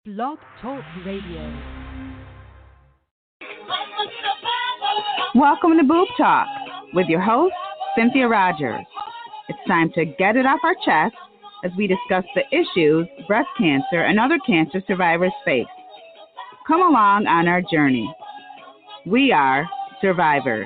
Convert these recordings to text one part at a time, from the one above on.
Blog Talk Radio. Welcome to Boob Talk with your host, Cynthia Rogers. It's time to get it off our chest as we discuss the issues breast cancer and other cancer survivors face. Come along on our journey. We are survivors.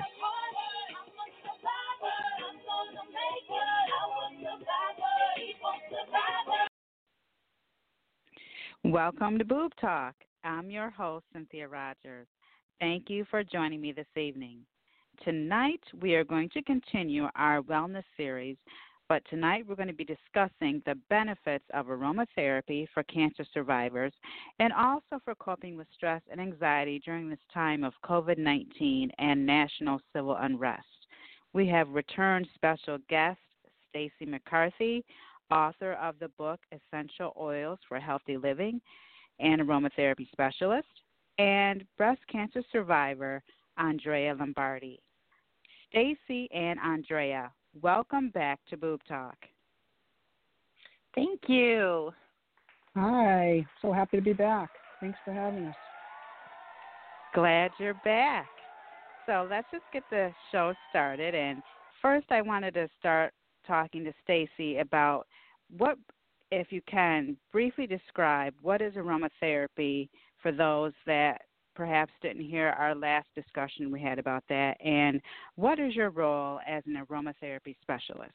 Welcome to Boob Talk. I'm your host, Cynthia Rogers. Thank you for joining me this evening. Tonight, we are going to continue our wellness series, but tonight we're going to be discussing the benefits of aromatherapy for cancer survivors and also for coping with stress and anxiety during this time of COVID-19 and national civil unrest. We have returned special guest Stacey McCarthy, author of the book Essential Oils for Healthy Living and aromatherapy specialist, and breast cancer survivor Andrea Lombardi. Stacey and Andrea, welcome back to Boob Talk. Thank you. Hi. So happy to be back. Thanks for having us. Glad you're back. So let's just get the show started. And first, I wanted to start talking to Stacey about what, if you can, briefly describe what is aromatherapy for those that perhaps didn't hear our last discussion we had about that, and what is your role as an aromatherapy specialist?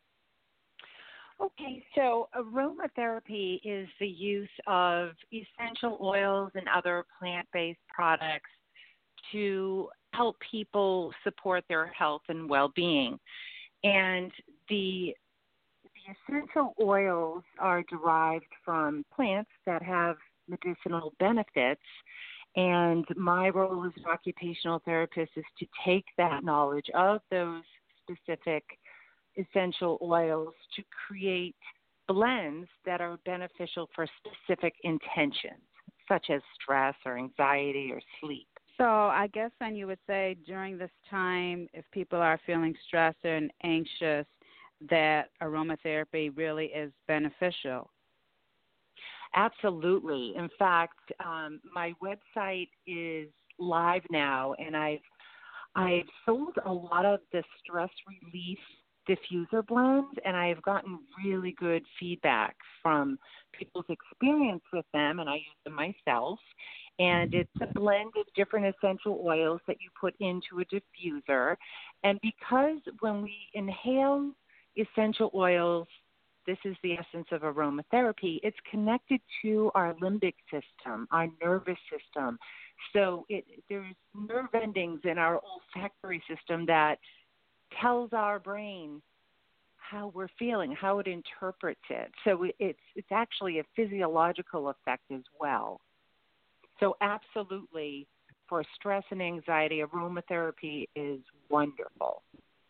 Okay, so aromatherapy is the use of essential oils and other plant-based products to help people support their health and well-being. And the essential oils are derived from plants that have medicinal benefits, and my role as an occupational therapist is to take that knowledge of those specific essential oils to create blends that are beneficial for specific intentions, such as stress or anxiety or sleep. So I guess then you would say during this time, if people are feeling stressed and anxious, that aromatherapy really is beneficial. Absolutely. In fact, my website is live now, and I've sold a lot of the stress relief diffuser blends, and I've gotten really good feedback from people's experience with them, and I use them myself. And it's a blend of different essential oils that you put into a diffuser. And because when we inhale essential oils, this is the essence of aromatherapy, it's connected to our limbic system, our nervous system. So there's nerve endings in our olfactory system that tells our brain how we're feeling, how it interprets it. So it's actually a physiological effect as well. So absolutely, for stress and anxiety, aromatherapy is wonderful.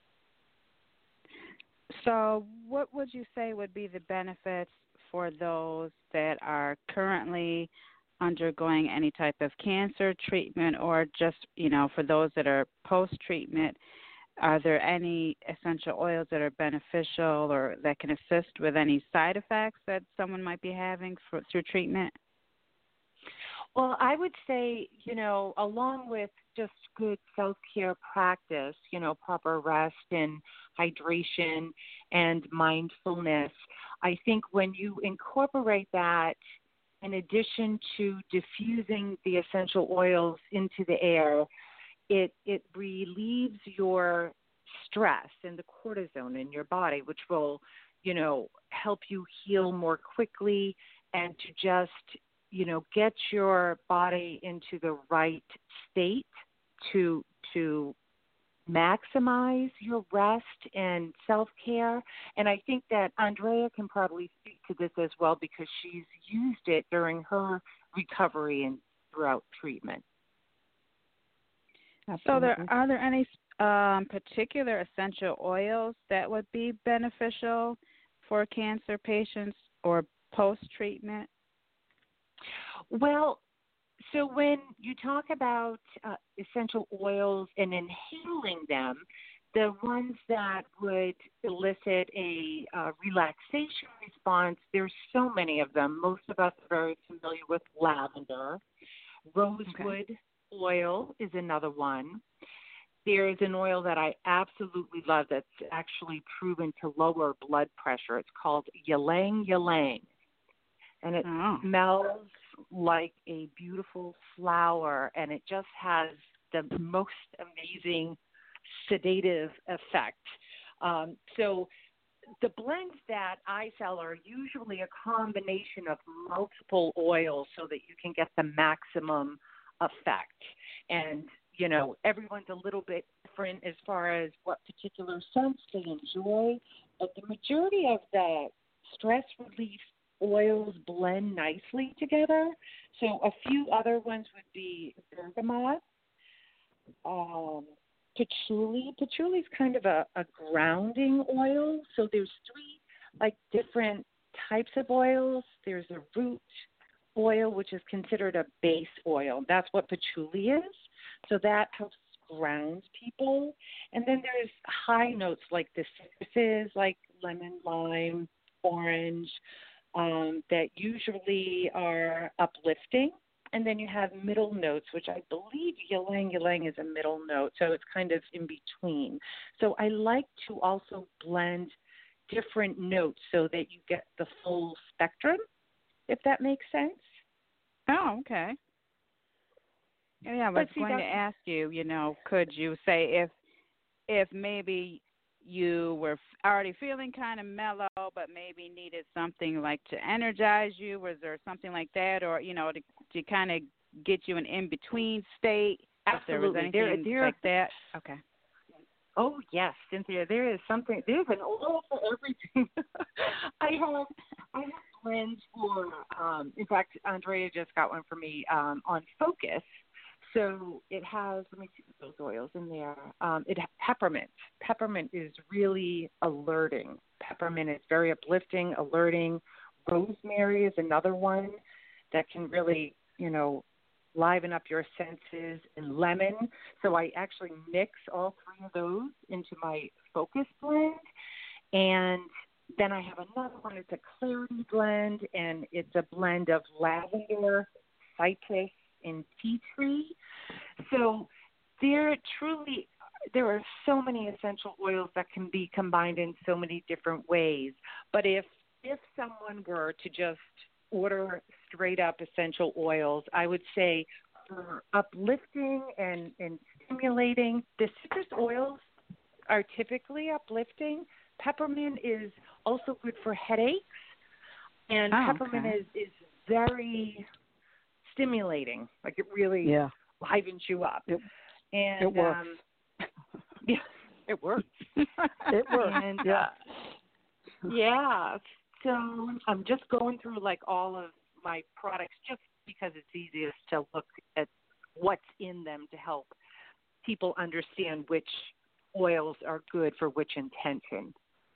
So what would you say would be the benefits for those that are currently undergoing any type of cancer treatment, or just, for those that are post-treatment? Are there any essential oils that are beneficial or that can assist with any side effects that someone might be having through treatment? Well, I would say, along with just good self-care practice, proper rest and hydration and mindfulness, I think when you incorporate that in addition to diffusing the essential oils into the air, it relieves your stress and the cortisone in your body, which will, help you heal more quickly and to just get your body into the right state to maximize your rest and self-care. And I think that Andrea can probably speak to this as well because she's used it during her recovery and throughout treatment. Absolutely. So are there any particular essential oils that would be beneficial for cancer patients or post-treatment? Well, so when you talk about essential oils and inhaling them, The ones that would elicit a relaxation response, there's so many of them. Most of us are very familiar with lavender. Rosewood oil is another one. There's an oil that I absolutely love that's actually proven to lower blood pressure. It's called ylang ylang, and it smells like a beautiful flower, and it just has the most amazing sedative effect. So the blends that I sell are usually a combination of multiple oils so that you can get the maximum effect. And, you know, everyone's a little bit different as far as what particular scents they enjoy, but the majority of the stress relief oils blend nicely together. So a few other ones would be bergamot, patchouli. Patchouli is kind of a grounding oil. So there's three like different types of oils. There's a root oil, which is considered a base oil. That's what patchouli is. So that helps ground people. And then there's high notes like the citruses, like lemon, lime, orange, that usually are uplifting. And then you have middle notes, which I believe ylang ylang is a middle note, so it's kind of in between. So I like to also blend different notes so that you get the full spectrum, if that makes sense. Oh, okay. Yeah, I was going to ask you, you know, could you say if maybe you were already feeling kind of mellow, but maybe needed something like to energize you? Was there something like that, or you know, to kind of get you an in-between state? Absolutely. If there was anything like that. Okay. Oh yes, Cynthia. There's an oil for everything. I have blends for. In fact, Andrea just got one for me on Focus. So it has, let me see those oils in there. Peppermint. Peppermint is really alerting. Peppermint is very uplifting, alerting. Rosemary is another one that can really, you know, liven up your senses. And lemon. So I actually mix all three of those into my Focus blend. And then I have another one. It's a clarity blend, and it's a blend of lavender, citrus, and tea tree. So there are so many essential oils that can be combined in so many different ways. But if someone were to just order straight up essential oils, I would say for uplifting and stimulating, the citrus oils are typically uplifting. Peppermint is also good for headaches, and peppermint is very stimulating. Like it really livens you up. It works. Yeah, it works. It works. And, so I'm just going through like all of my products just because it's easiest to look at what's in them to help people understand which oils are good for which intention.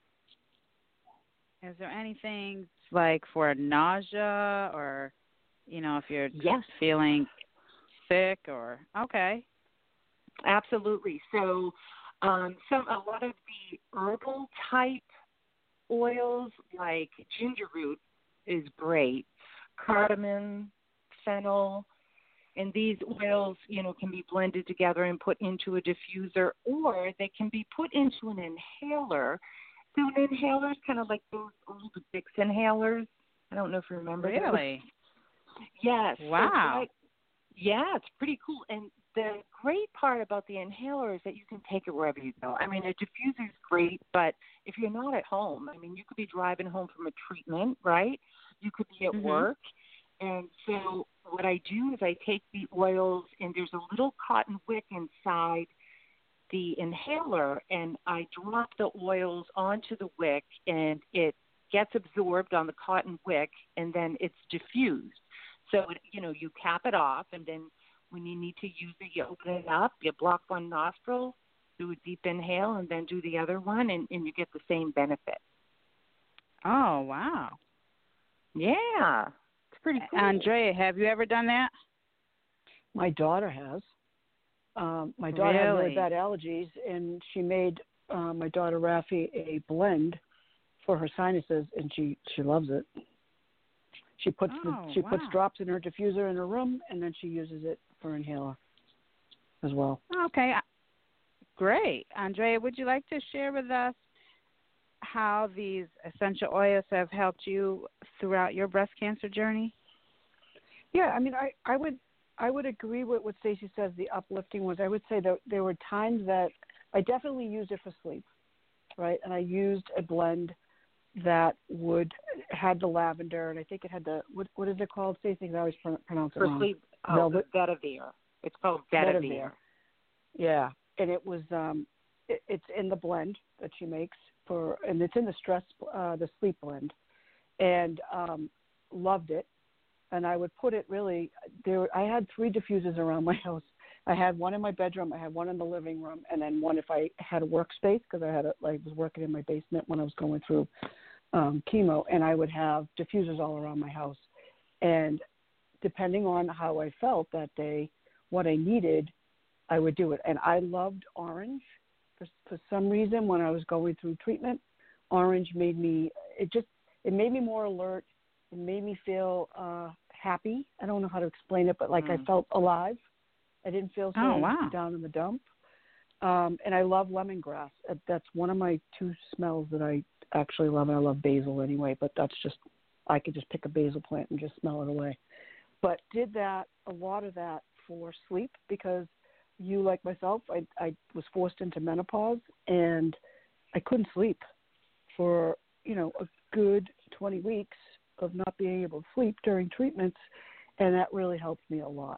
Is there anything like for nausea or, you know, if you're feeling sick or okay? Absolutely. So a lot of the herbal type oils like ginger root is great, cardamom, fennel, and these oils, you know, can be blended together and put into a diffuser, or they can be put into an inhaler. So an inhaler is kind of like those old Vicks inhalers. I don't know if you remember. Really? Those. Yes. Wow. Yeah, it's pretty cool. And the great part about the inhaler is that you can take it wherever you go. I mean, a diffuser is great, but if you're not at home, I mean, you could be driving home from a treatment, right? You could be at work. And so what I do is I take the oils, and there's a little cotton wick inside the inhaler, and I drop the oils onto the wick, and it gets absorbed on the cotton wick, and then it's diffused. So, you cap it off, and then when you need to use it, you open it up, you block one nostril, do a deep inhale, and then do the other one, and you get the same benefit. Oh, wow. Yeah. It's pretty cool. Andrea, have you ever done that? My daughter has. My daughter had really Really? bad allergies, and she made my daughter Rafi a blend for her sinuses, and she loves it. She puts puts Wow. drops in her diffuser in her room, and then she uses it for inhaler as well. Okay, great. Andrea, would you like to share with us how these essential oils have helped you throughout your breast cancer journey? Yeah, I mean, I would agree with what Stacey says. The uplifting was. I would say that there were times that I definitely used it for sleep, right? And I used a blend that had the lavender, and I think it had the what is it called, Stacey? I always pronounce it For wrong. sleep, Velvet. Vetiver. It's called Vetiver. Yeah, and it was it's in the blend that she makes and it's in the sleep blend, and loved it. And I would put it really there. I had 3 diffusers around my house. I had one in my bedroom, I had one in the living room, and then one if I had a workspace, because I was working in my basement when I was going through chemo, and I would have diffusers all around my house. And depending on how I felt that day, what I needed, I would do it. And I loved orange for some reason when I was going through treatment. Orange made me made me more alert. It made me feel happy. I don't know how to explain it, but like I felt alive. I didn't feel so down in the dump. And I love lemongrass. That's one of my 2 smells that I actually love. And I love basil anyway, but I could just pick a basil plant and just smell it away. But did a lot of that for sleep, because like myself, I was forced into menopause and I couldn't sleep for, a good 20 weeks of not being able to sleep during treatments. And that really helped me a lot.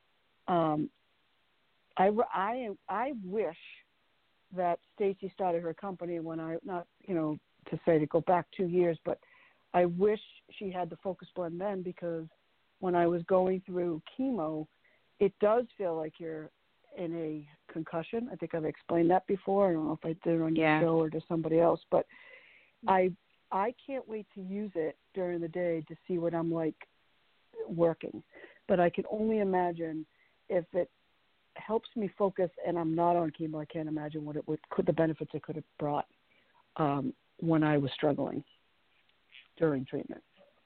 I wish that Stacey started her company when to go back 2 years, but I wish she had the Focus Blend then, because when I was going through chemo, it does feel like you're in a concussion. I think I've explained that before. I don't know if I did it on your show or to somebody else, but I can't wait to use it during the day to see what I'm like working. But I can only imagine if it helps me focus and I'm not on chemo, I can't imagine what the benefits it could have brought when I was struggling during treatment.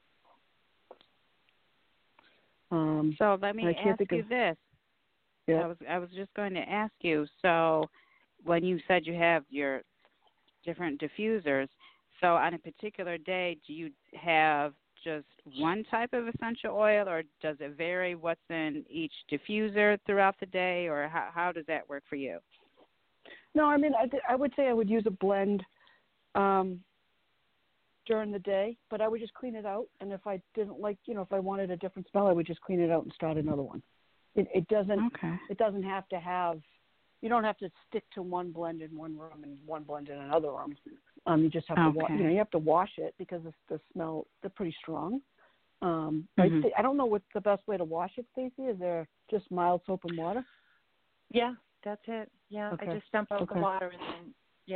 So let me ask you this. Yeah. I was just going to ask you, so when you said you have your different diffusers, so on a particular day, do you have just one type of essential oil, or does it vary what's in each diffuser throughout the day, or how does that work for you? No, I mean, I would say I would use a blend during the day, but I would just clean it out. And if I didn't like, if I wanted a different smell, I would just clean it out and start another one. It doesn't have to have, you don't have to stick to one blend in one room and one blend in another room. You just have to, you have to wash it because the smell, they're pretty strong. I don't know what's the best way to wash it, Stacey. Is there just mild soap and water? Yeah, that's it. Yeah, okay. I just dump out the water and then,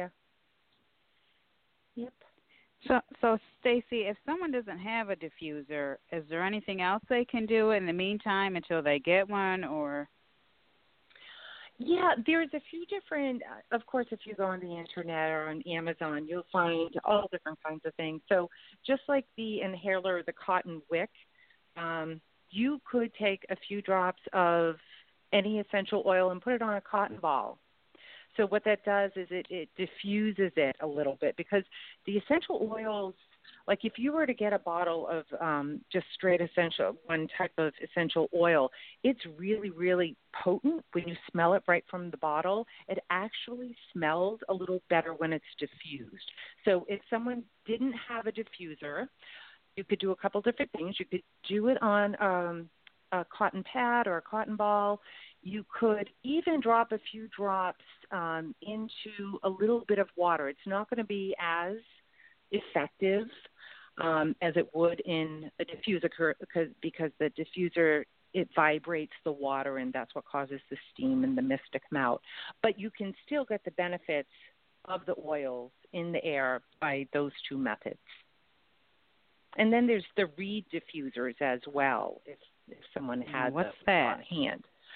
Yep. So Stacey, if someone doesn't have a diffuser, is there anything else they can do in the meantime until they get one, or? Yeah, there's a few different, of course, if you go on the internet or on Amazon, you'll find all different kinds of things. So just like the inhaler, the cotton wick, you could take a few drops of any essential oil and put it on a cotton ball. So what that does is it diffuses it a little bit, because the essential oils, like if you were to get a bottle of just straight one type of essential oil, it's really, really potent when you smell it right from the bottle. It actually smells a little better when it's diffused. So if someone didn't have a diffuser, you could do a couple different things. You could do it on a cotton pad or a cotton ball. You could even drop a few drops into a little bit of water. It's not going to be as effective as it would in a diffuser because the diffuser, it vibrates the water, and that's what causes the steam and the mist to come out. But you can still get the benefits of the oils in the air by those 2 methods. And then there's the reed diffusers as well, if someone has What's that that? on hand.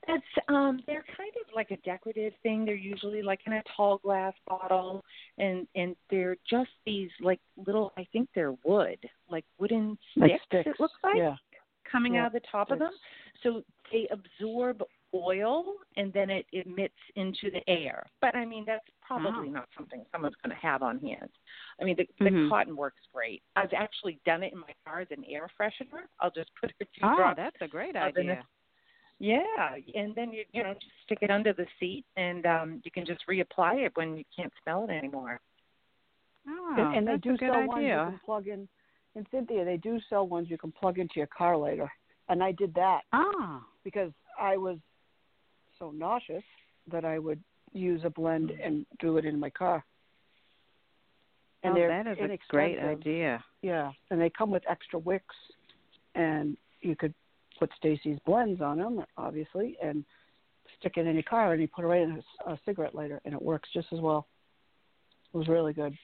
That's they're kind of like a decorative thing. They're usually like in a tall glass bottle, and they're just these like little. I think they're wood, like wooden sticks. It looks like coming out of the top of them. So they absorb oil, and then it emits into the air. But I mean, that's probably not something someone's going to have on hand. I mean, the cotton works great. I've actually done it in my car as an air freshener. I'll just put a few drops. Oh, that's a great idea. Yeah, and then you know just stick it under the seat, and you can just reapply it when you can't smell it anymore. Oh, and they that's do a good sell ones you idea. can plug in. And Cynthia, they do sell ones you can plug into your car later. And I did that because I was so nauseous that I would use a blend and do it in my car. And that is a great idea. Yeah, and they come with extra wicks, and you could put Stacy's blends on them, obviously, and stick it in your car, and you put it right in a cigarette lighter, and it works just as well. It was really good.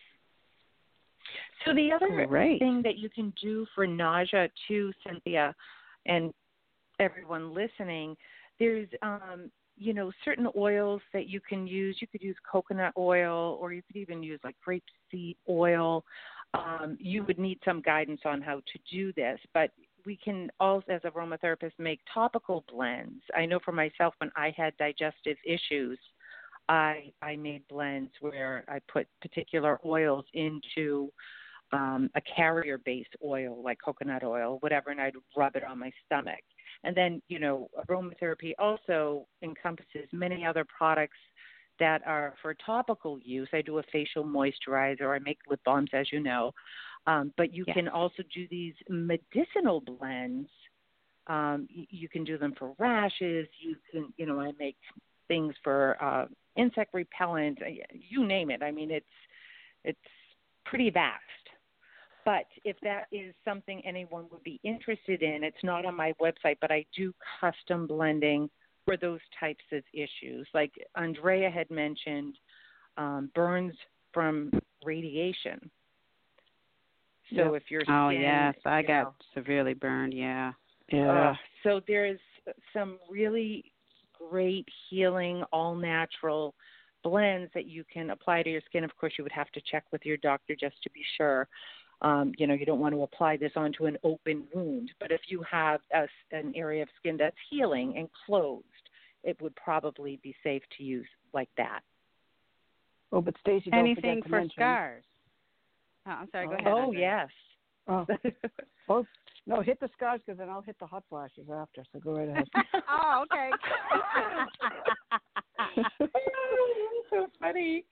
So the other thing that you can do for nausea too, Cynthia, and everyone listening, there's you know, certain oils that you can use. You could use coconut oil, or you could even use like grapeseed oil. You would need some guidance on how to do this, but we can also, as aromatherapists, make topical blends. I know for myself, when I had digestive issues, I made blends where I put particular oils into a carrier-based oil, like coconut oil, whatever, and I'd rub it on my stomach. And then, you know, aromatherapy also encompasses many other products that are for topical use. I do a facial moisturizer. I make lip balms, as you know. But you can also do these medicinal blends. You can do them for rashes. You can, you know, I make things for insect repellent. You name it. I mean, it's pretty vast. But if that is something anyone would be interested in, it's not on my website, but I do custom blending for those types of issues. Like Andrea had mentioned, burns from radiation. So if your skin, I got severely burned. So there's some really great healing, all natural blends that you can apply to your skin. Of course, you would have to check with your doctor just to be sure. You know, you don't want to apply this onto an open wound, but if you have an area of skin that's healing and closed, it would probably be safe to use like that. Oh, but Stacey, anything for scars? Oh, I'm sorry. Go ahead. Oh, yes. Oh, no, hit the scars because then I'll hit the hot flashes after. So go right ahead. Oh, okay. So funny.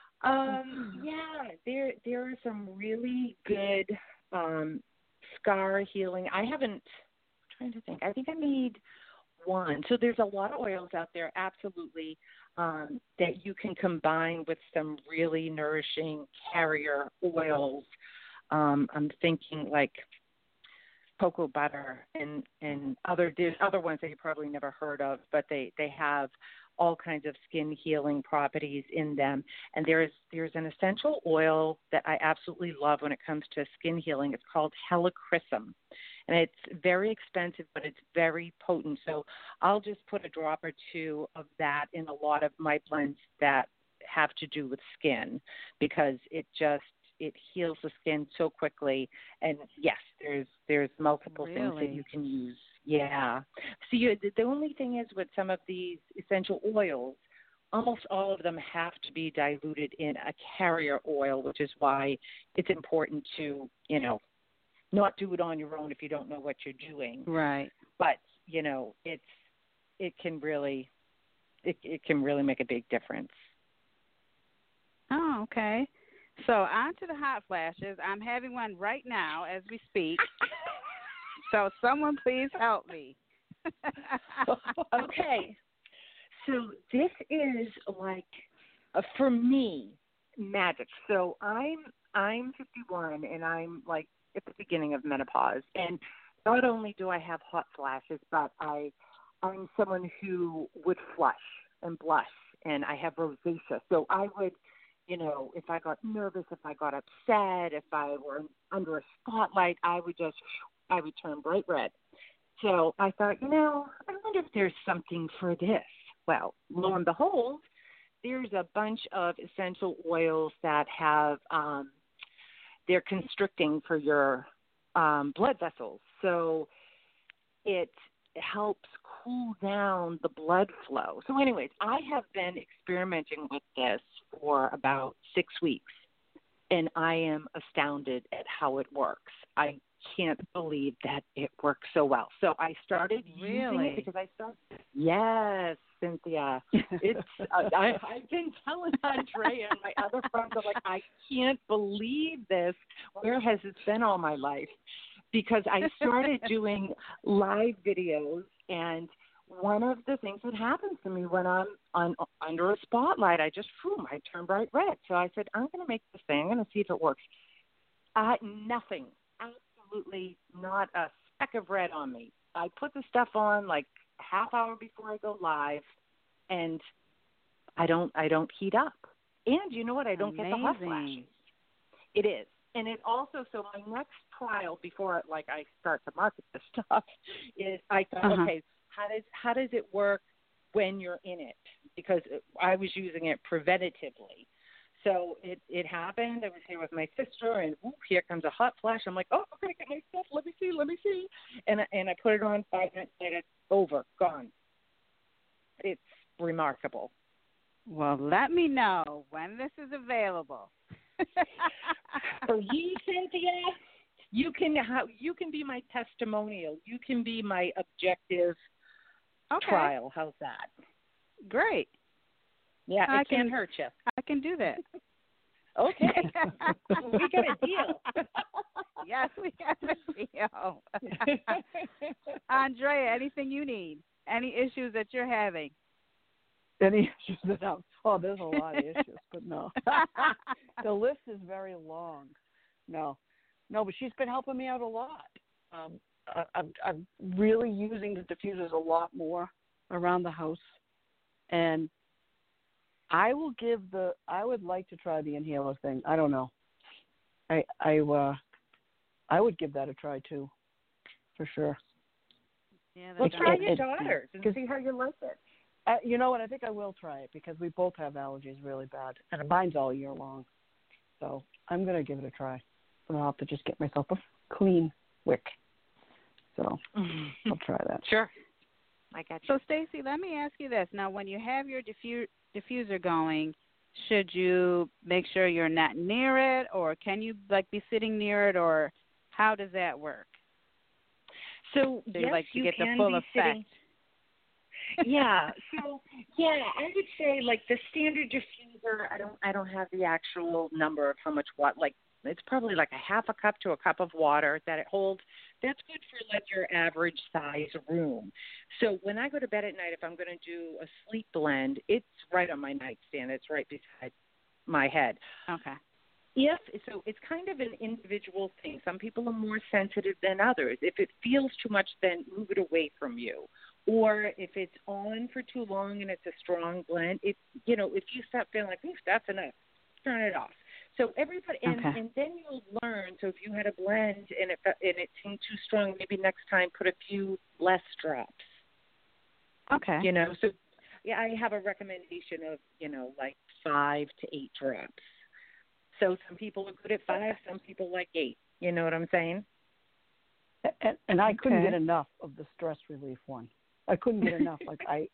There are some really good scar healing. I'm trying to think. I think I made one. So there's a lot of oils out there, absolutely, that you can combine with some really nourishing carrier oils. I'm thinking like cocoa butter and there's other ones that you probably never heard of, but they have all kinds of skin healing properties in them. And there's an essential oil that I absolutely love when it comes to skin healing. It's called helichrysum. And it's very expensive, but it's very potent. So I'll just put a drop or two of that in a lot of my blends that have to do with skin, because it heals the skin so quickly. And yes, there's multiple things that you can use. Yeah. So the only thing is with some of these essential oils, almost all of them have to be diluted in a carrier oil, which is why it's important to, you know, not do it on your own if you don't know what you're doing. Right. But, you know, it can really make a big difference. Oh, okay. So on to the hot flashes. I'm having one right now as we speak. So someone please help me. Okay. So this is like, for me, magic. So I'm 51 and I'm like at the beginning of menopause. And not only do I have hot flashes, but I'm someone who would flush and blush, and I have rosacea. So I would, you know, if I got nervous, if I got upset, if I were under a spotlight, I would turn bright red. So I thought, you know, I'm going wonder if there's something for this. Well, lo and behold, there's a bunch of essential oils that have they're constricting for your blood vessels. So it helps cool down the blood flow. So anyways, I have been experimenting with this for about 6 weeks, and I am astounded at how it works. I can't believe that it works so well. So I started using it because yes, Cynthia. It's I've been telling Andrea and my other friends, I'm like, I can't believe this. Where has this been all my life? Because I started doing live videos, and one of the things that happens to me when I'm under a spotlight, I turn bright red. So I said, I'm going to make this thing. I'm going to see if it works. Nothing. Absolutely not a speck of red on me. I put the stuff on like a half hour before I go live, and I don't heat up. And you know what? I don't get the hot flashes. It is. And it also, so my next trial before I start to market this stuff is I thought, okay, how does it work when you're in it? Because I was using it preventatively. So it happened. I was here with my sister, and here comes a hot flash. I'm like, oh, okay, get my stuff. Let me see. And I put it on 5 minutes later. Over, gone. It's remarkable. Well, let me know when this is available. For you, Cynthia, you can be my testimonial. You can be my objective trial. How's that? Great. Yeah, it can't hurt you. I can do that. Okay. We got a deal. Yes, we have a deal. Andrea, anything you need? Any issues that you're having? Any issues that there's a lot of issues, but no. The list is very long. No, but she's been helping me out a lot. I'm really using the diffusers a lot more around the house, and I would like to try the inhaler thing. I don't know. I would give that a try too, for sure. Yeah, well, try your daughters and see how you like it. You know what? I think I will try it because we both have allergies really bad, and mine's all year long. So I'm going to give it a try. And I'll have to just get myself a clean wick. So I'll try that. Sure. I got you. So, Stacy, let me ask you this. Now, when you have your diffuser going, should you make sure you're not near it, or can you be sitting near it, or how does that work? So you yes, to get the full effect. Sitting. Yeah. So I would say the standard diffuser. I don't have the actual number of how much water. It's probably a half a cup to a cup of water that it holds. That's good for your average size room. So when I go to bed at night, if I'm going to do a sleep blend, it's right on my nightstand. It's right beside my head. Okay. So it's kind of an individual thing. Some people are more sensitive than others. If it feels too much, then move it away from you. Or if it's on for too long and it's a strong blend, if you start feeling that's enough, turn it off. So everybody, and then you'll learn. So if you had a blend and it seemed too strong, maybe next time put a few less drops. Okay. So I have a recommendation of 5 to 8 drops. So some people are good at 5, some people like 8. You know what I'm saying? And I couldn't get enough of the stress relief one. I couldn't get enough. I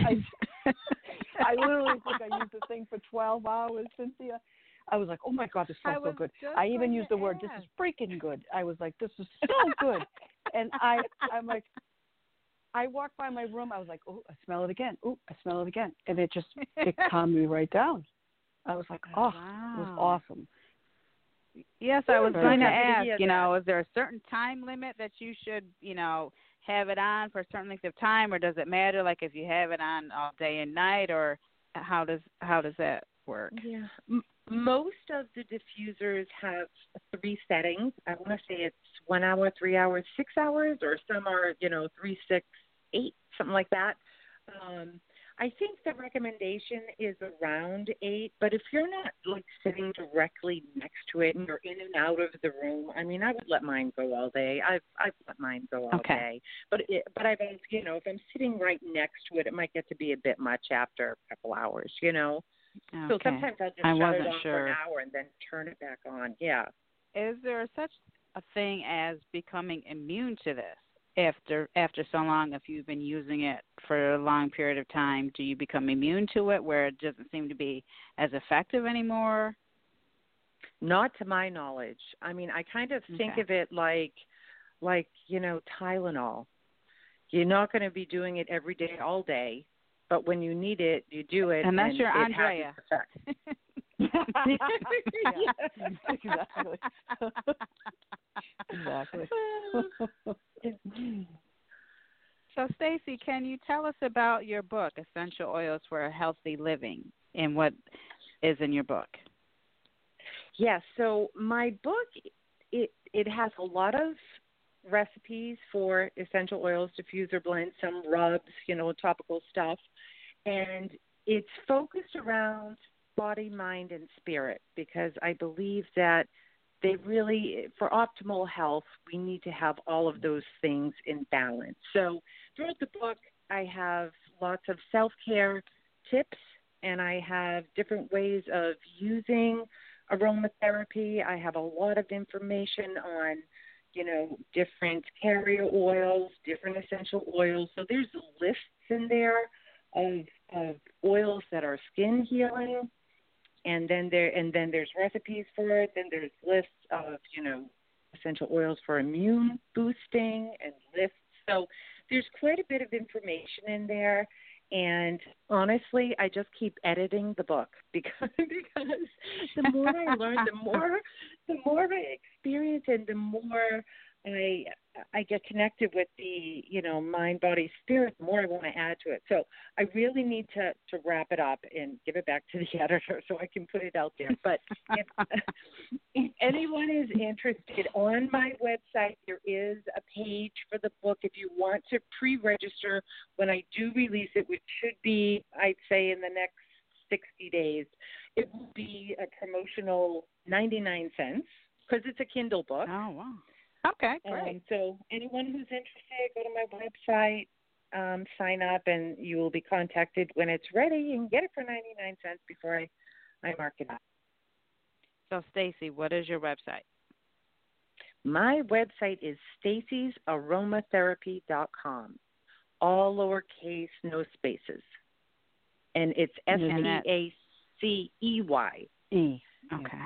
literally think I used the thing for 12 hours, Cynthia. I was like, oh my God, this smells so good. I even used the word, this is freaking good. I was like, this is so good. And I'm like, I walked by my room. I was like, oh, I smell it again. Oh, I smell it again. And it calmed me right down. I was like, wow. It was awesome. Yes, I was going to ask, is there a certain time limit that you should, have it on for a certain length of time, or does it matter, if you have it on all day and night, or how does that work? Yeah. Most of the diffusers have 3 settings. I want to say it's 1 hour, 3 hours, 6 hours, or some are, 3, 6, 8, something like that. I think the recommendation is around 8, but if you're not like sitting directly next to it and you're in and out of the room, I mean, I would let mine go all day. I've let mine go all day. But I've always, if I'm sitting right next to it, it might get to be a bit much after a couple hours, So sometimes I'll just shut it off for an hour and then turn it back on. Yeah. Is there such a thing as becoming immune to this? After so long, if you've been using it for a long period of time, do you become immune to it where it doesn't seem to be as effective anymore? Not to my knowledge. I mean, I kind of think of it like Tylenol. You're not going to be doing it every day, all day, but when you need it, you do it. And that's your it Andrea. Has its effect. Exactly. So, Stacy, can you tell us about your book, Essential Oils for a Healthy Living, and what is in your book? Yes. So my book, it has a lot of recipes for essential oils, diffuser blends, some rubs, topical stuff, and it's focused around body, mind, and spirit because I believe that they really, for optimal health, we need to have all of those things in balance. So throughout the book, I have lots of self-care tips, and I have different ways of using aromatherapy. I have a lot of information on, different carrier oils, different essential oils. So there's lists in there of oils that are skin healing. And then there's recipes for it. Then there's lists of, essential oils for immune boosting and lists. So there's quite a bit of information in there. And honestly, I just keep editing the book because the more I learn, the more I experience, and the more I get connected with the, mind, body, spirit, the more I want to add to it. So I really need to wrap it up and give it back to the editor so I can put it out there. But if anyone is interested, on my website, there is a page for the book. If you want to pre-register when I do release it, which should be, I'd say, in the next 60 days, it will be a promotional 99 cents because it's a Kindle book. Oh, wow. Okay, great. So anyone who's interested, go to my website, sign up, and you will be contacted when it's ready and get it for 99 cents before I mark it up. So, Stacy, what is your website? My website is stacysaromatherapy.com. All lowercase, no spaces. And it's STACEY. Okay.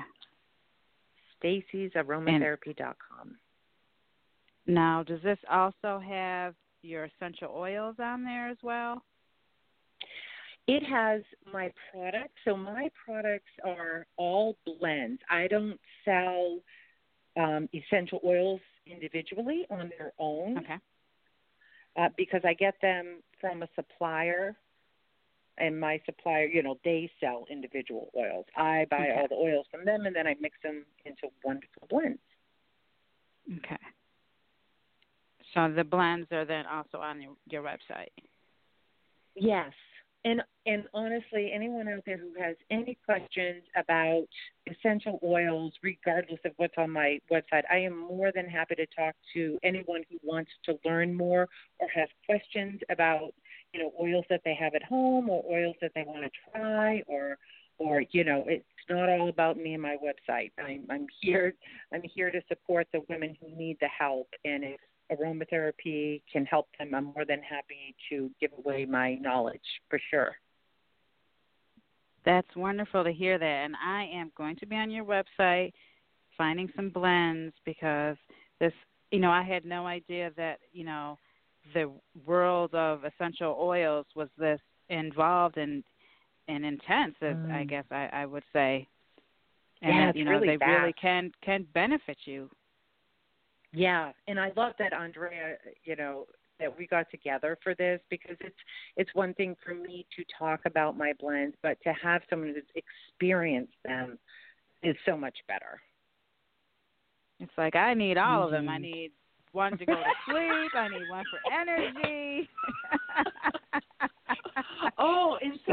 stacysaromatherapy.com. Now, does this also have your essential oils on there as well? It has my products. So my products are all blends. I don't sell essential oils individually on their own. Okay. Because I get them from a supplier, and my supplier, they sell individual oils. I buy all the oils from them, and then I mix them into wonderful blends. Okay. So the blends are then also on your website? Yes. And honestly, anyone out there who has any questions about essential oils, regardless of what's on my website, I am more than happy to talk to anyone who wants to learn more or has questions about, oils that they have at home or oils that they want to try or it's not all about me and my website. I'm here to support the women who need the help, and if aromatherapy can help them, I'm more than happy to give away my knowledge for sure. That's wonderful to hear that. And I am going to be on your website finding some blends because this, I had no idea that, the world of essential oils was this involved and intense, as I guess I would say. And yeah, that, it's really they vast. really can benefit you. Yeah, and I love that, Andrea, that we got together for this because it's one thing for me to talk about my blends, but to have someone who's experienced them is so much better. It's like I need all of them. I need one to go to sleep. I need one for energy. Oh,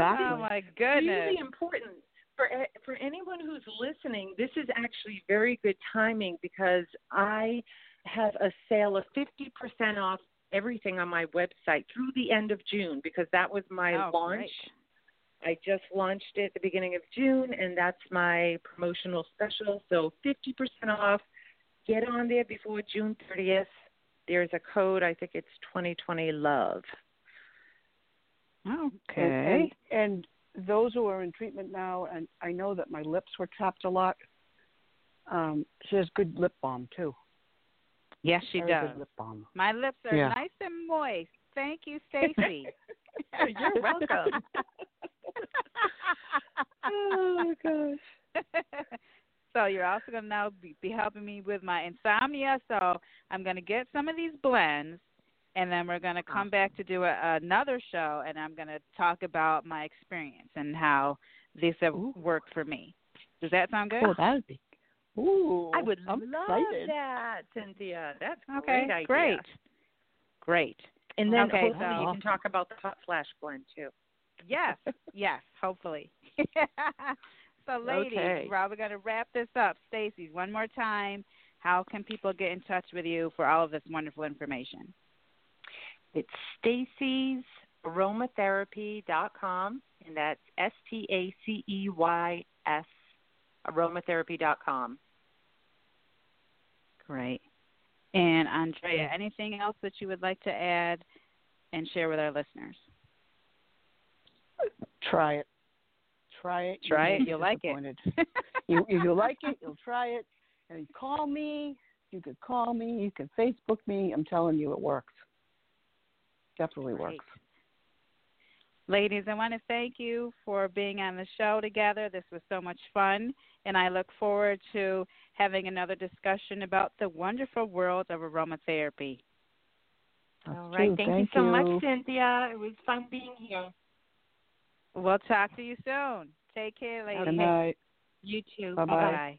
Exactly. Oh my goodness. Really important for anyone who's listening. This is actually very good timing because I have a sale of 50% off everything on my website through the end of June because that was my launch. Great. I just launched it at the beginning of June, and that's my promotional special. So 50% off. Get on there before June 30th. There's a code. I think it's 2020 Love. Okay. And those who are in treatment now, and I know that my lips were chapped a lot. She has good lip balm too. Yes, she Very does. good lip balm. My lips are nice and moist. Thank you, Stacy. You're welcome. Oh my gosh. So you're also going to now be helping me with my insomnia. So I'm going to get some of these blends, and then we're going to come back to do another show, and I'm going to talk about my experience and how these have worked for me. Does that sound good? Oh, that would be. Ooh, I would I'm love excited. that, Cynthia. That's a okay. great idea. Great. And then Okay, hopefully you can talk about the hot flash blend too. Yes, hopefully. So, ladies, Okay. we're going to wrap this up. Stacy, one more time, how can people get in touch with you for all of this wonderful information? It's Stacy's aromatherapy.com, and that's STACEYS aromatherapy.com. Great. And Andrea, anything else that you would like to add and share with our listeners? Try it. You'll like it. You'll like it. You'll try it. And call me. You could call me. You can Facebook me. I'm telling you, it works. Definitely works. Ladies, I want to thank you for being on the show together. This was so much fun, and I look forward to having another discussion about the wonderful world of aromatherapy. All right. Thank you so much, Cynthia. It was fun being here. We'll talk to you soon. Take care, ladies. Good night. You too. Bye-bye. Bye-bye.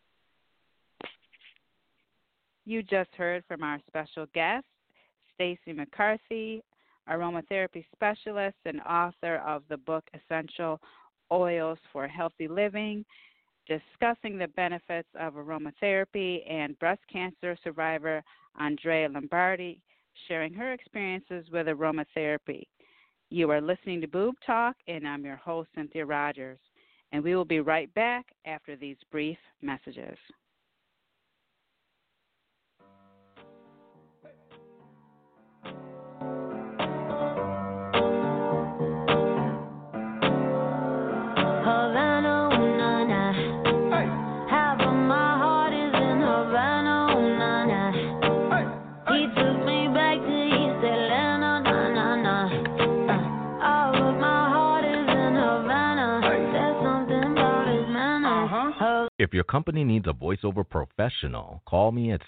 You just heard from our special guest, Stacy McCarthy, aromatherapy specialist and author of the book Essential Oils for Healthy Living, discussing the benefits of aromatherapy, and breast cancer survivor Andrea Lombardi, sharing her experiences with aromatherapy. You are listening to Boob Talk, and I'm your host, Cynthia Rogers. And we will be right back after these brief messages. If your company needs a voiceover professional, call me at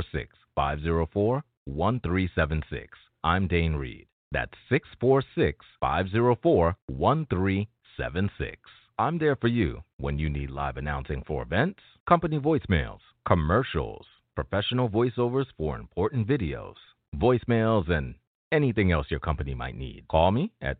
646-504-1376. I'm Dane Reed. That's 646-504-1376. I'm there for you when you need live announcing for events, company voicemails, commercials, professional voiceovers for important videos, voicemails, and anything else your company might need. Call me at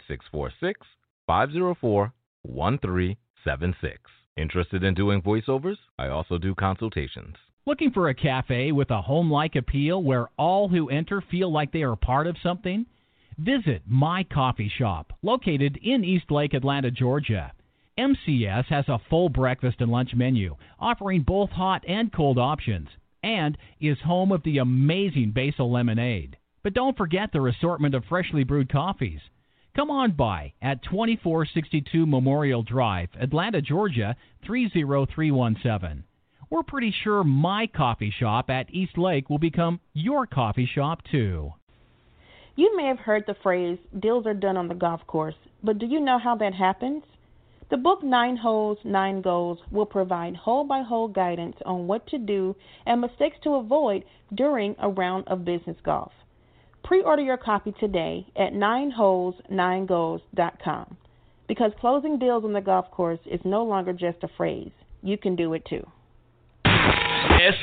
646-504-1376. Interested in doing voiceovers? I also do consultations. Looking for a cafe with a home-like appeal where all who enter feel like they are part of something? Visit My Coffee Shop, located in Eastlake, Atlanta, Georgia. MCS has a full breakfast and lunch menu, offering both hot and cold options, and is home of the amazing basil lemonade. But don't forget their assortment of freshly brewed coffees. Come on by at 2462 Memorial Drive, Atlanta, Georgia, 30317. We're pretty sure My Coffee Shop at Eastlake will become your coffee shop, too. You may have heard the phrase, deals are done on the golf course, but do you know how that happens? The book 9 Holes, 9 Goals will provide hole-by-hole guidance on what to do and mistakes to avoid during a round of business golf. Pre-order your copy today at 9holes9goals.com because closing deals on the golf course is no longer just a phrase. You can do it too.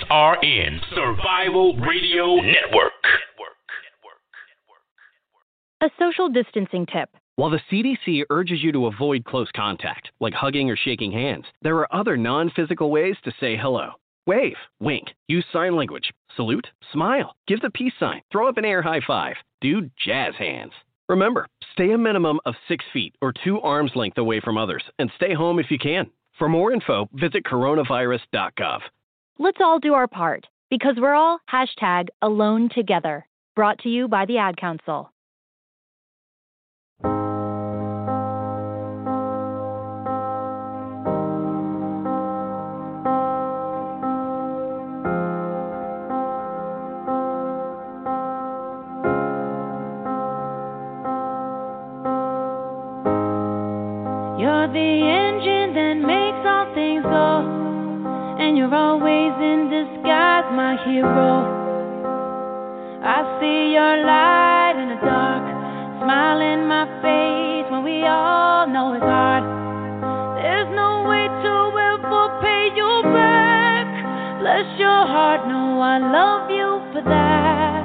SRN Survival Radio Network. A social distancing tip. While the CDC urges you to avoid close contact, like hugging or shaking hands, there are other non-physical ways to say hello. Wave, wink, use sign language, salute, smile, give the peace sign, throw up an air high five, do jazz hands. Remember, stay a minimum of 6 feet or 2 arms length away from others, and stay home if you can. For more info, visit coronavirus.gov. Let's all do our part, because we're all #AloneTogether. Brought to you by the Ad Council. You're the engine that makes all things go, and you're always in disguise, my hero. I see your light in the dark, smile in my face when we all know it's hard. There's no way to ever pay you back. Bless your heart, no, I love you for that.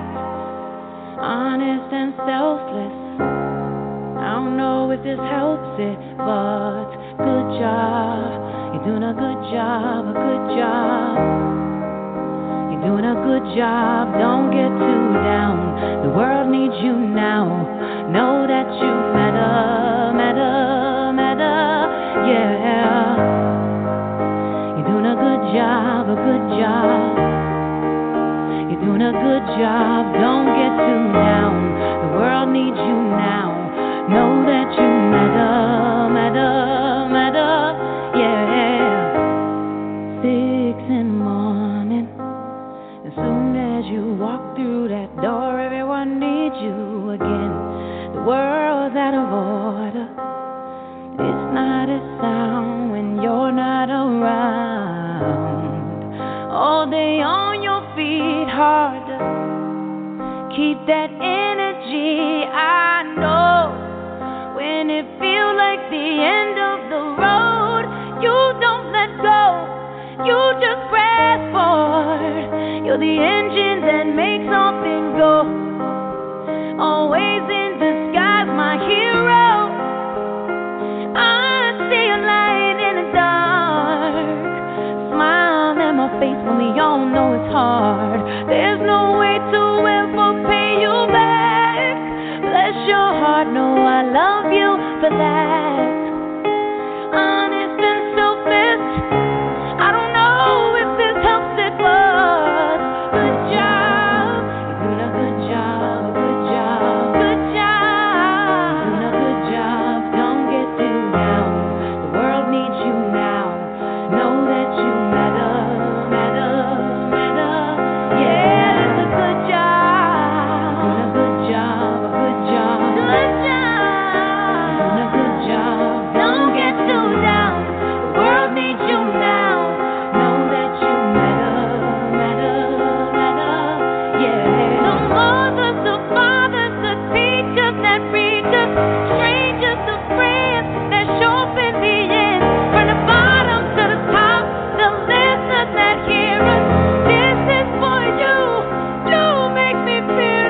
Honest and selfless. I don't know if this helps it, but good job. You're doing a good job, a good job. You're doing a good job, don't get too down. The world needs you now. Know that you matter, matter, matter, yeah. You're doing a good job, a good job. You're doing a good job, don't get too down. The world needs you now. Know that you matter, matter, matter, yeah. 6 in the morning, as soon as you walk through that door, everyone needs you again. The world's out of order. It's not a sound when you're not around. All day on your feet, harder. Keep that energy, I know. When it feels like the end of the road, you don't let go, you just press forward. You're the engine that makes all things go. Always in disguise, my hero. I see a light in the dark. Smile in my face when we all know it's hard. There's no way to ever pay you back. Bless your heart, no, I love you for that. Honest and selfish. I don't know if this helps it, but good job. You're doing a good job, a good job, good job. You're doing a good job, don't get too down. The world needs you now. Know that you matter, matter, matter. Yeah, it's a good job. You're doing a good job, a good job. Good job. You're doing a good job. Don't get too down. The world needs you now. Know that you matter, matter, matter. Yeah. The mothers, the fathers, the teachers that reach us, strangers, the friends that show up in the end. From the bottom to the top, the listeners that hear us. This is for you. You make me feel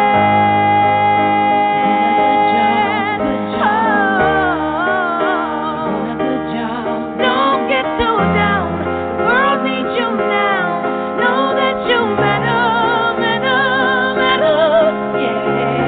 don't get too down. The world needs you now. Know that you matter, matter, matter. Yeah.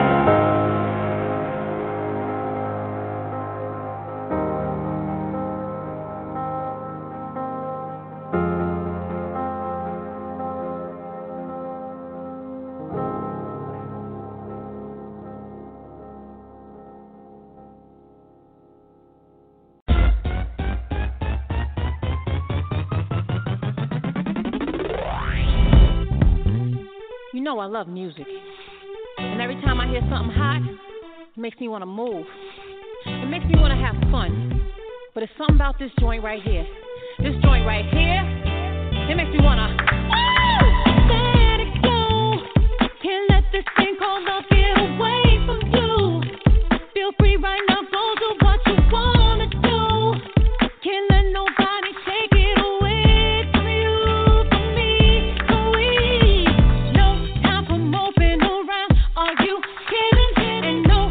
You know I love music. And every time I hear something hot, it makes me want to move. It makes me want to have fun. But it's something about this joint right here. This joint right here, it makes me want to let it go. Can't let this thing called love get away from you. Feel free right now, go do what you want to do. Can't let nobody take it away from you, from me, from we. No time for moping around. Are you kidding? And no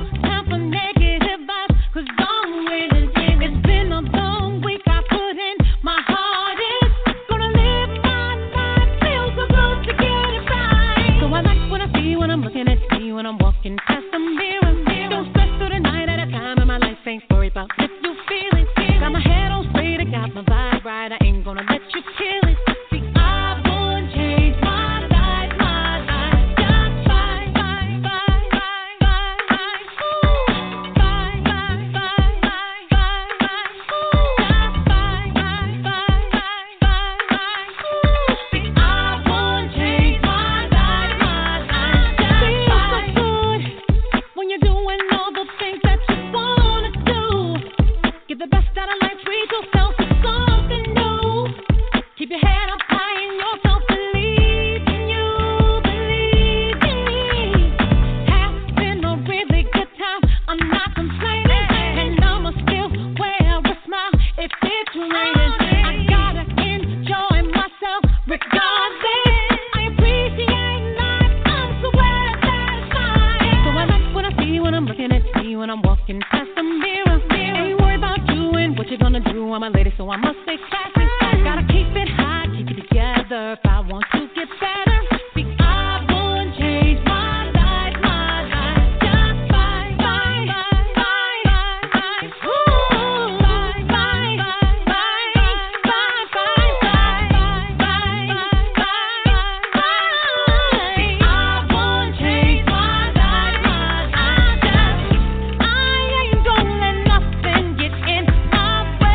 story about if you feel it. Got my head on straight, I got my vibe right. I ain't gonna let you kill it. See, I won't change my life, my life. Just fine, fine, fine, fine, fine, fine. Ooh, fine, fine, fine, fine, fine, fine. Ooh, just fine, fine, fine, fine, fine, fine. Ooh, see, I won't change my life, my life. Just fine. Feels so good when you're doing all the things that you wanna do. Get the best out of life, treat yourself to something new. Keep your head up high in yourself, believe in you, believe in me. Having a really good time, I'm not complaining, and I'ma still wear a smile if it's raining. I gotta enjoy myself regardless. I appreciate life, I'm so well satisfied. So I like what I see when I'm looking at me, when I'm walking past the mirror. Ain't worried about doing what you're gonna do. I'm a lady, so I must stay classy. Gotta keep it high, keep it together if I want to get better. See, I won't change my life, my life. Just fine, fine, fine, fine, fine. Ooh, fine, fine, fine, fine, fine, fine, fine, fine, fine, fine. See, I won't change my life, my life. I ain't gonna let nothing get in my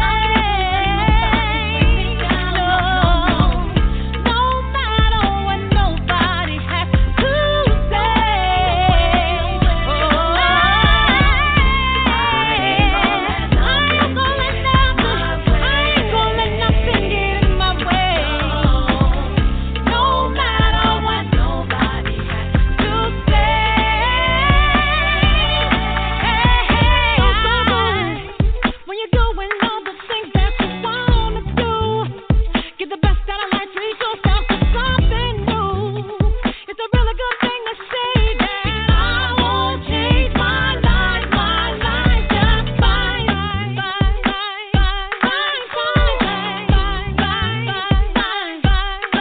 way. No matter what nobody has to say. I ain't gonna let nothing get in my way. No matter what nobody has to say. When you're doing all the things that you wanna do, get the best out of life, treat yourself to something new. It's a really good thing to say that I won't change my life, my life. Just fine, fine, fine, fine, fine, fine, fine, fine, fine, fine, fine,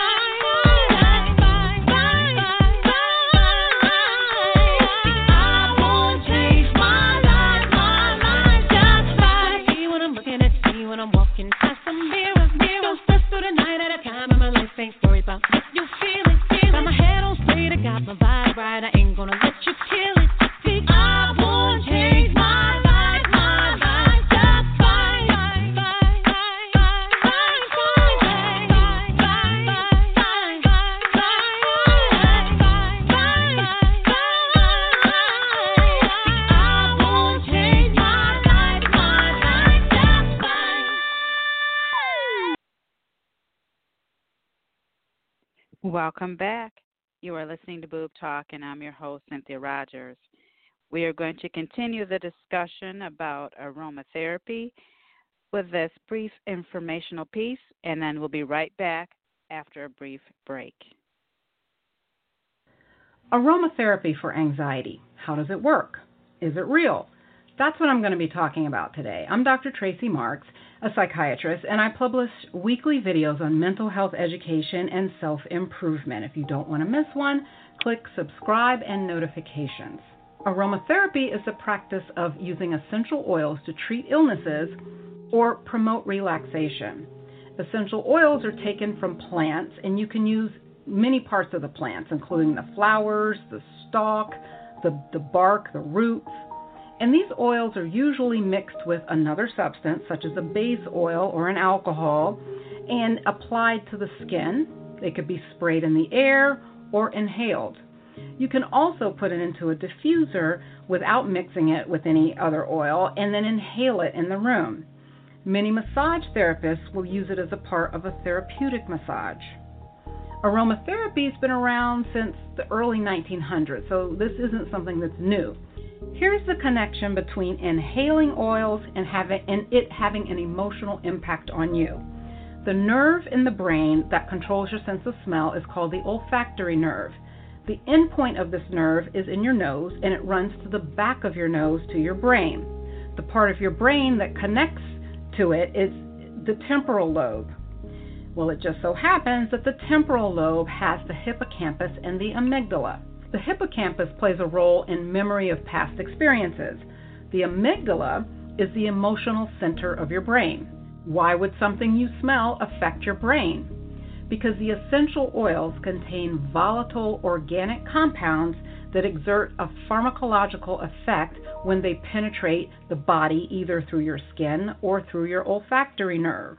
I won't change my life, my life. Just fine. See when I'm looking at me, when I'm walking past the mirror. Don't stress through the night at a time, and my life ain't story about if you feel it. Got my head on straight, I got my vibe right. I ain't gonna let you kill it. See, I won't change my life, my life. Just fine, fine, fine, fine, fine, fine, fine, fine, fine, fine, fine, fine, I won't change my life, my life. Just fine. Welcome back. You are listening to Boob Talk, and I'm your host, Cynthia Rogers. We are going to continue the discussion about aromatherapy with this brief informational piece, and then we'll be right back after a brief break. Aromatherapy for anxiety. How does it work? Is it real? That's what I'm going to be talking about today. I'm Dr. Tracy Marks, a psychiatrist, and I publish weekly videos on mental health education and self-improvement. If you don't want to miss one, click subscribe and notifications. Aromatherapy is the practice of using essential oils to treat illnesses or promote relaxation. Essential oils are taken from plants, and you can use many parts of the plants, including the flowers, the stalk, the bark, the roots. And these oils are usually mixed with another substance, such as a base oil or an alcohol, and applied to the skin. They could be sprayed in the air or inhaled. You can also put it into a diffuser without mixing it with any other oil and then inhale it in the room. Many massage therapists will use it as a part of a therapeutic massage. Aromatherapy has been around since the early 1900s, so this isn't something that's new. Here's the connection between inhaling oils and it having an emotional impact on you. The nerve in the brain that controls your sense of smell is called the olfactory nerve. The end point of this nerve is in your nose, and it runs to the back of your nose to your brain. The part of your brain that connects to it is the temporal lobe. Well, it just so happens that the temporal lobe has the hippocampus and the amygdala. The hippocampus plays a role in memory of past experiences. The amygdala is the emotional center of your brain. Why would something you smell affect your brain? Because the essential oils contain volatile organic compounds that exert a pharmacological effect when they penetrate the body either through your skin or through your olfactory nerve.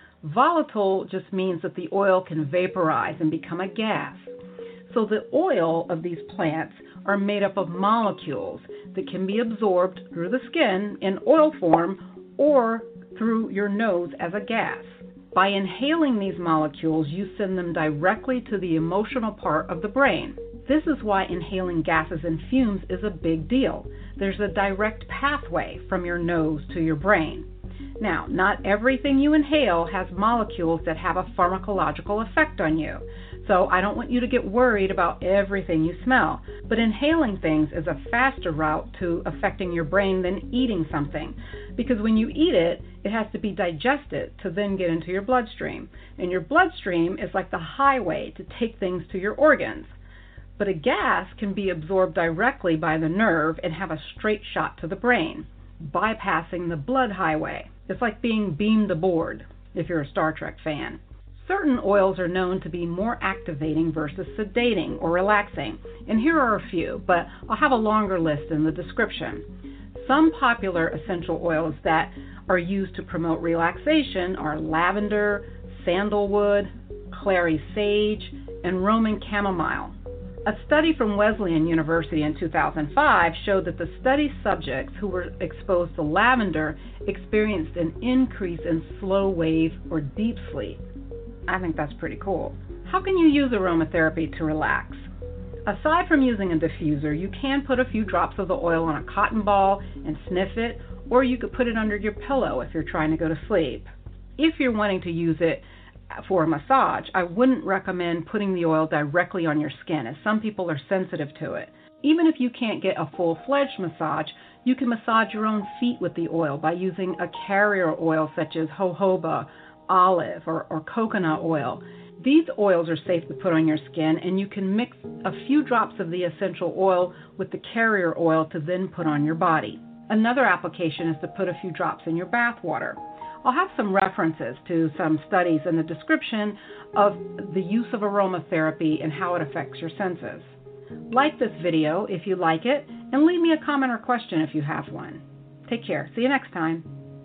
Volatile just means that the oil can vaporize and become a gas. So the oil of these plants are made up of molecules that can be absorbed through the skin in oil form or through your nose as a gas. By inhaling these molecules, you send them directly to the emotional part of the brain. This is why inhaling gases and fumes is a big deal. There's a direct pathway from your nose to your brain. Now, not everything you inhale has molecules that have a pharmacological effect on you. So I don't want you to get worried about everything you smell. But inhaling things is a faster route to affecting your brain than eating something. Because when you eat it, it has to be digested to then get into your bloodstream. And your bloodstream is like the highway to take things to your organs. But a gas can be absorbed directly by the nerve and have a straight shot to the brain, bypassing the blood highway. It's like being beamed aboard, if you're a Star Trek fan. Certain oils are known to be more activating versus sedating or relaxing, and here are a few, but I'll have a longer list in the description. Some popular essential oils that are used to promote relaxation are lavender, sandalwood, clary sage, and Roman chamomile. A study from Wesleyan University in 2005 showed that the study subjects who were exposed to lavender experienced an increase in slow wave or deep sleep. I think that's pretty cool. How can you use aromatherapy to relax? Aside from using a diffuser, you can put a few drops of the oil on a cotton ball and sniff it, or you could put it under your pillow if you're trying to go to sleep. If you're wanting to use it for a massage, I wouldn't recommend putting the oil directly on your skin, as some people are sensitive to it. Even if you can't get a full-fledged massage, you can massage your own feet with the oil by using a carrier oil such as jojoba, olive, or coconut oil. These oils are safe to put on your skin, and you can mix a few drops of the essential oil with the carrier oil to then put on your body. Another application is to put a few drops in your bath water. I'll have some references to some studies in the description of the use of aromatherapy and how it affects your senses. Like this video if you like it, and leave me a comment or question if you have one. Take care. See you next time.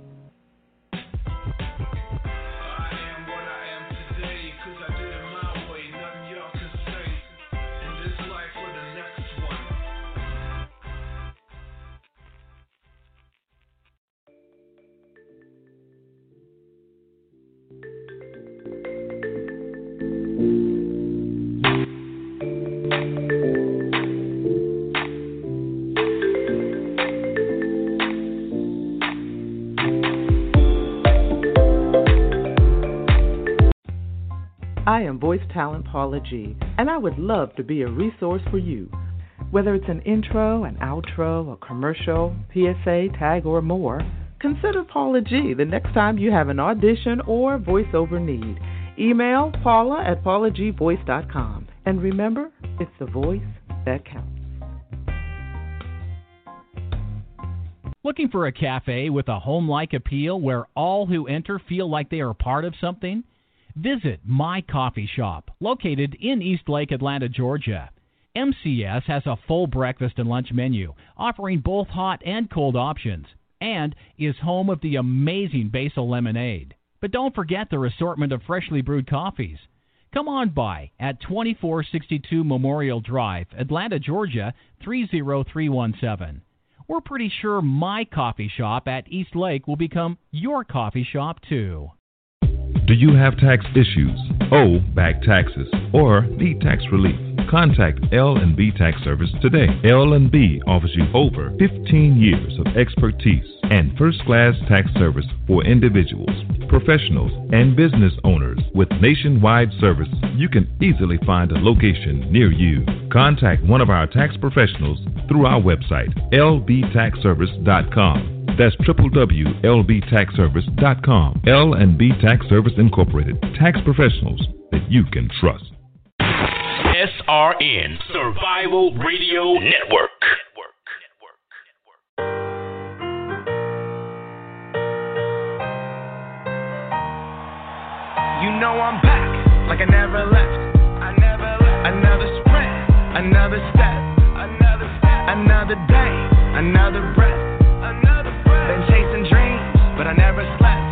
I am voice talent Paula G, and I would love to be a resource for you. Whether it's an intro, an outro, a commercial, PSA, tag, or more, consider Paula G the next time you have an audition or voiceover need. Email paula@paulagvoice.com. And remember, it's the voice that counts. Looking for a cafe with a home-like appeal where all who enter feel like they are part of something? Visit My Coffee Shop, located in Eastlake, Atlanta, Georgia. MCS has a full breakfast and lunch menu, offering both hot and cold options, and is home of the amazing basil lemonade. But don't forget their assortment of freshly brewed coffees. Come on by at 2462 Memorial Drive, Atlanta, Georgia, 30317. We're pretty sure My Coffee Shop at Eastlake will become your coffee shop, too. Do you have tax issues, owe back taxes, or need tax relief? Contact L&B Tax Service today. L&B offers you over 15 years of expertise and first-class tax service for individuals, professionals, and business owners. With nationwide service, you can easily find a location near you. Contact one of our tax professionals through our website, lbtaxservice.com. That's www.lbtaxservice.com. L&B Tax Service Incorporated. Tax professionals that you can trust. SRN Survival Radio Network. know I'm back, like I never left. Another sprint, another step, another day, another breath. Been chasing dreams, but I never slept.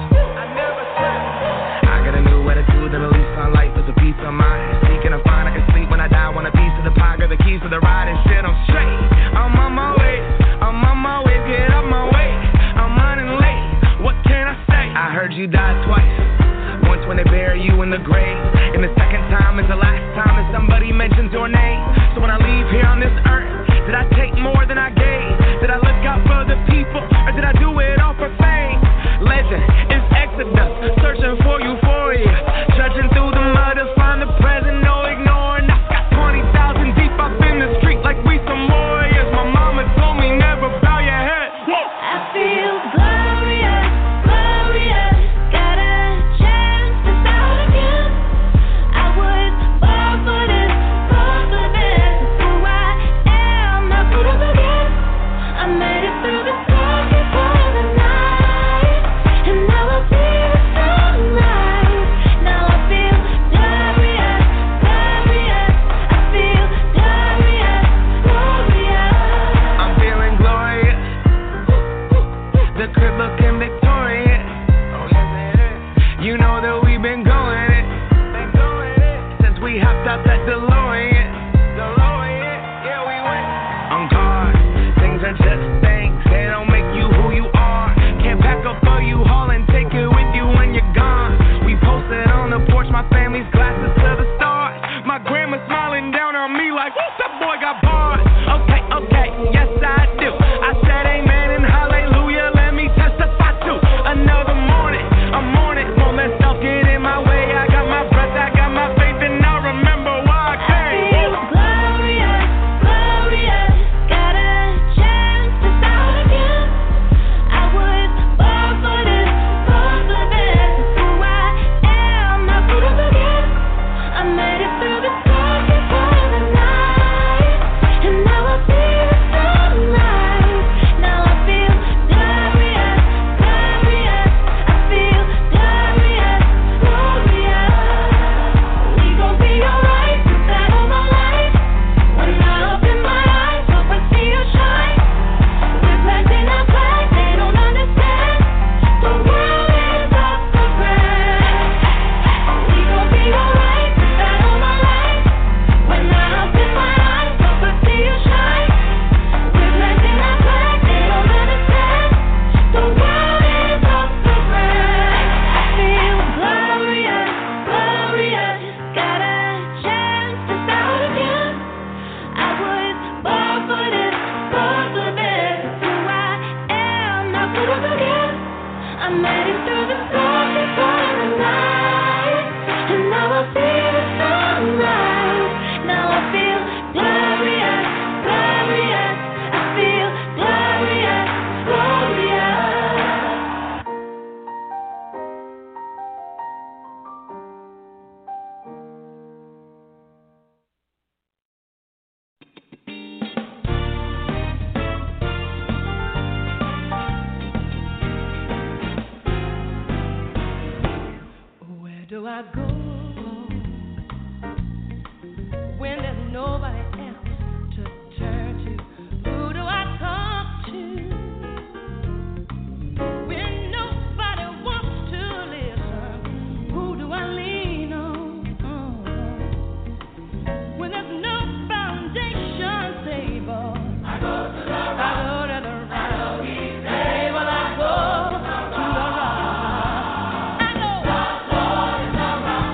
I got a new attitude and at least sunlight with a peace of mind. Seeking to find I can sleep when I die. Want a piece of the pie, got the keys to the ride and shit. I'm straight. I'm on my way. Get up my way. I'm running late. What can I say? I heard you died twice. Once when they bury you in the grave, and the second time is the last time that somebody mentions your name. So when I leave here on this earth, did I take more than I gave? Did I look out for the people, or did I do it all for fame? Legend is Exodus, searching for euphoria, trudging through the mud to find the present, no ignoring. I got 20,000 deep up in the street like we some warriors. My mama told me never bow your head. I feel glorious, glorious. Got a chance to start again. I was born for this, born for this. Who I am, not put up again. I made it through the darkest part of the night, and now I see the sunlight. Now I feel glorious, glorious. I feel glorious, glorious. I'm feeling glorious. The crib looking victorious. You know that we've been going it since we hopped out that DeLorean. Yeah, we went on guard. Things are just things. They don't make you who you are. Can't pack up for you haul and take it with you when you're gone. We posted on the porch, my family's glasses to the stars. My grandma smiling down on me like, whoop, that boy got bars. Okay, yes I do. I said amen and hallelujah. Let me testify to another morning. I'm on it. Won't let stuff get in my way. I got my breath, I got my faith, and I remember why I came. I feel glorious, glorious. Got a chance to start again. I was born for this, born for this. Who I am, not put up again. I made it through the darkest part of the night, and now I see the sunlight. Now I feel glorious, glorious. I feel glorious, glorious. We gon' be alright, put that on my life. When I open my eyes, hope I see you shine. We're planting our flag, they don't understand. The world is up for grabs. We gon' be alright, put that on my life. When I open my eyes, hope I see you shine. We're planting our flag, they don't understand. The world is up for grabs. I feel glorious, glorious. Got a chance to start again. I was born for this, born for this. Who I am, not put up again. I made it through the darkest part of the night, and now I see the sunlight. Now I feel glorious, glorious. I feel glorious, glorious. Where do I go when there's nobody else to turn to? Who do I talk to when nobody wants to listen? Who do I lean on when there's no foundation stable? I go to the rock. I go to the rock. I go to the rock.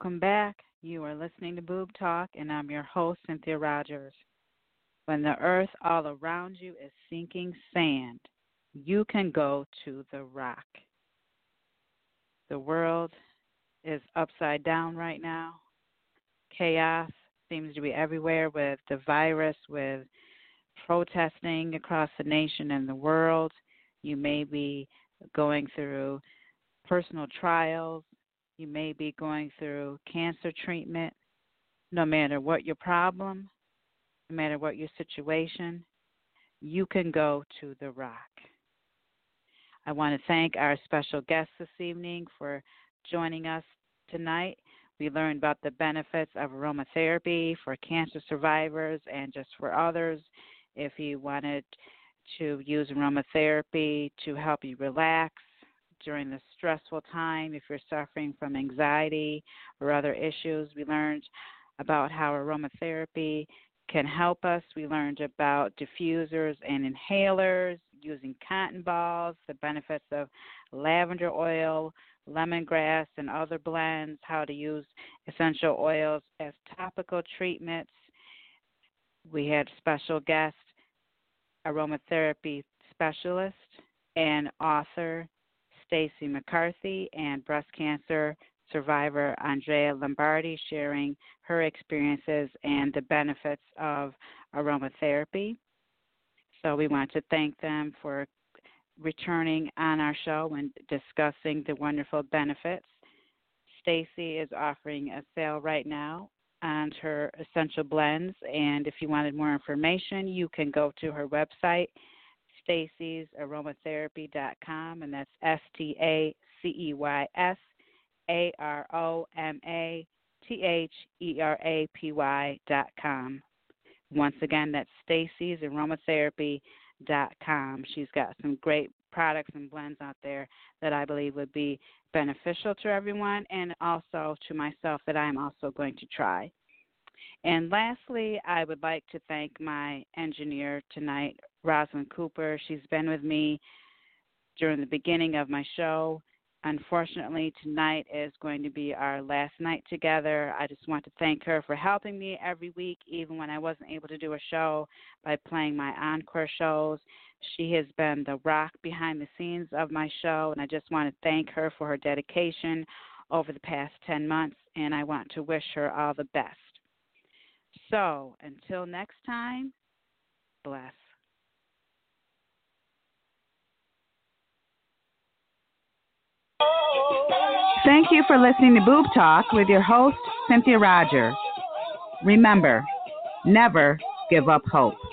Welcome back. You are listening to Boob Talk, and I'm your host, Cynthia Rogers. When the earth all around you is sinking sand, you can go to the rock. The world is upside down right now. Chaos seems to be everywhere with the virus, with protesting across the nation and the world. You may be going through personal trials. You may be going through cancer treatment. No matter what your problem, no matter what your situation, you can go to the rock. I want to thank our special guest this evening for joining us tonight. We learned about the benefits of aromatherapy for cancer survivors and just for others. If you wanted to use aromatherapy to help you relax during this stressful time, if you're suffering from anxiety or other issues, we learned about how aromatherapy can help us. We learned about diffusers and inhalers, using cotton balls, the benefits of lavender oil, lemongrass, and other blends, how to use essential oils as topical treatments. We had special guest, aromatherapy specialist and author Stacey McCarthy, and breast cancer survivor Andrea Lombardi sharing her experiences and the benefits of aromatherapy. So we want to thank them for returning on our show and discussing the wonderful benefits. Stacey is offering a sale right now on her essential blends, and if you wanted more information, you can go to her website, staceysaromatherapy.com, and that's STACEYSAROMATHERAPY.com. Once again, that's staceysaromatherapy.com. She's got some great products and blends out there that I believe would be beneficial to everyone and also to myself that I'm also going to try. And lastly, I would like to thank my engineer tonight, Rosalind Cooper. She's been with me during the beginning of my show. Unfortunately, tonight is going to be our last night together. I just want to thank her for helping me every week, even when I wasn't able to do a show, by playing my encore shows. She has been the rock behind the scenes of my show, and I just want to thank her for her dedication over the past 10 months, and I want to wish her all the best. So, until next time, bless. Thank you for listening to Boob Talk with your host, Cynthia Rogers. Remember, never give up hope.